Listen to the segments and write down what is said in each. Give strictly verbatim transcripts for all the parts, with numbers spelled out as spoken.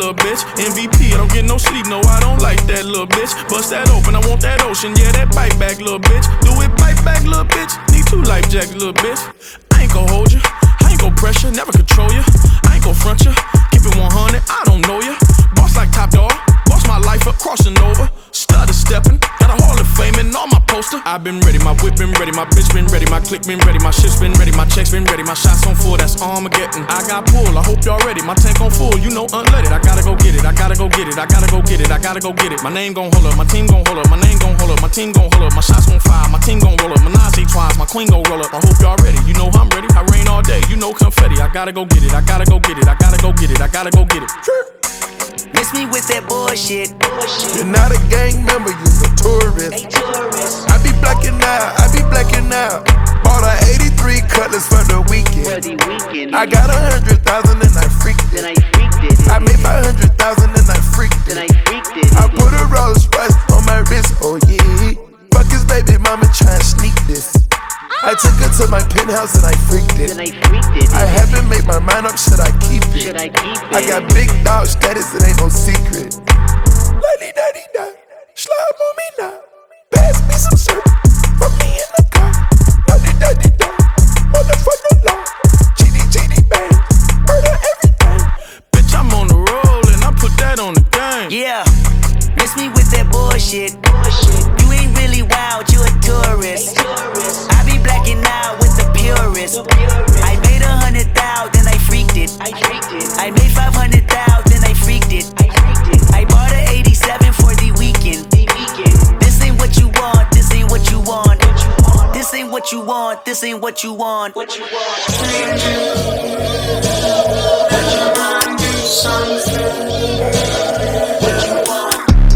little bitch. M V P, I don't get no sleep, no, I don't like that little bitch. Bust that open, I want that ocean, yeah, that bite back, little bitch. Do it, bite back, little bitch. Need two life jackets, little bitch. I ain't gon' hold you, I ain't gon' pressure, never control you. I ain't gon' front you, keep it one hundred, I don't know you. Boss like Top Dog, boss my life up, crossing over. Started stepping, got a Hall of Fame and all my poster. I've been ready, my whip been ready, my bitch been ready, my click been ready, my shit's been ready, my checks been ready, my shots on full, that's Armageddon. I got pull, I hope y'all ready, my tank on full, you know unleaded. I gotta go get it, I gotta go get it, I gotta go get it, I gotta go get it. My name gon' hold up, my team gon' hold up, my name gon' hold up, my team gon' hold up, my shots gon' fire, my team gon' roll up, my Nazi twice, my queen gon' roll up. I hope y'all ready, you know I'm ready, I rain all day, you know confetti. I gotta go get it, I gotta go get it, I gotta go get it, I gotta go get it. Miss me with that bullshit. You're not a gang member, you're a tourist. Hey, tourist. I be blacking out, I be blacking out. Bought a eighty-three Cutlass for the weekend. For the weekend. I got a hundred thousand and I freaked it. Then I freaked it. I made five hundred thousand and I freaked it. Then I freaked it. I put a Rolls Royce on my wrist, oh yeah. Fuck his baby mama tryna sneak this. I took her to my penthouse and I freaked it. Then I freaked it. I haven't made my mind up, should I keep it? Should I keep it? I got big dog status, it ain't no secret. La-di-da-di-da, slime on me now. Pass me some syrup, put me in the car. La-di-da-di-da, motherfucker law. G D G D bang, murder everything. Bitch, I'm on the roll and I put that on the game. Yeah, miss me with that bullshit. bullshit. You ain't really wild, you a tourist. tourist. I be blacking out with the purist. I made a hundred thousand, then I freaked it. I freaked it. I made five hundred thousand, then I freaked it. I freaked it. I bought a eighty-seven for the weekend. The weekend. This ain't what you want. This ain't what you want. What you want. This ain't what you want. This ain't what you want. What you want. Would you mind do something? What you want?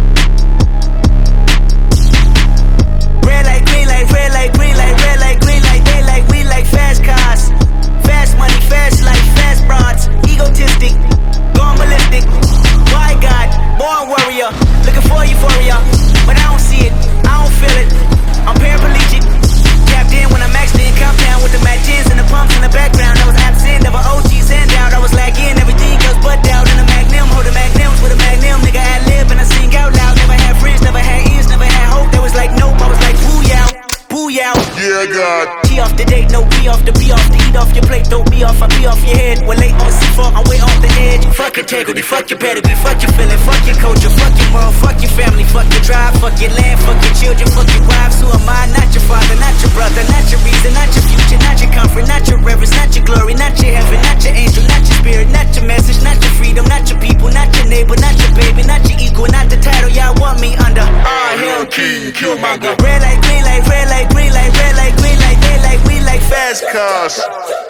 Red light, green light, red light, green light, red light, green light. They like, we like fast cars, fast money, fast life, fast bronze. Egotistic, gone ballistic. Why God, born warrior, looking for euphoria, but I don't see it, I don't feel it. I'm paraplegic, capped in when I'm maxed in, compound with the matches and the pumps in the background. I was absent, never O Gs hand out. I was lagging, everything goes butt out in the magnum, holding magnums with a magnum. Nigga ad lib and I sing out loud. Never had friends, never had ears, never had hope. That was like nope, I was like boo yow, boo yow. Yeah, God. T off the date, no B off the B off the eat off your plate, don't be off, I be off your head. We're late on C four, I'm way off the edge. Fuck integrity, fuck your pedigree, fuck your feeling, fuck your culture, fuck your moral, fuck your family, fuck your drive, fuck your land, fuck your children, fuck your wives. Who am I? Not your father, not your brother, not your reason, not your future, not your comfort, not your reverence, not your glory, not your heaven, not your angel, not your spirit, not your message, not your freedom, not your people, not your neighbor, not your baby, not your equal, not the title y'all want me under. Ah, hell, king, Killmonger. Red light, green light, red light, green light, red light, green light. They like, we like fast cars.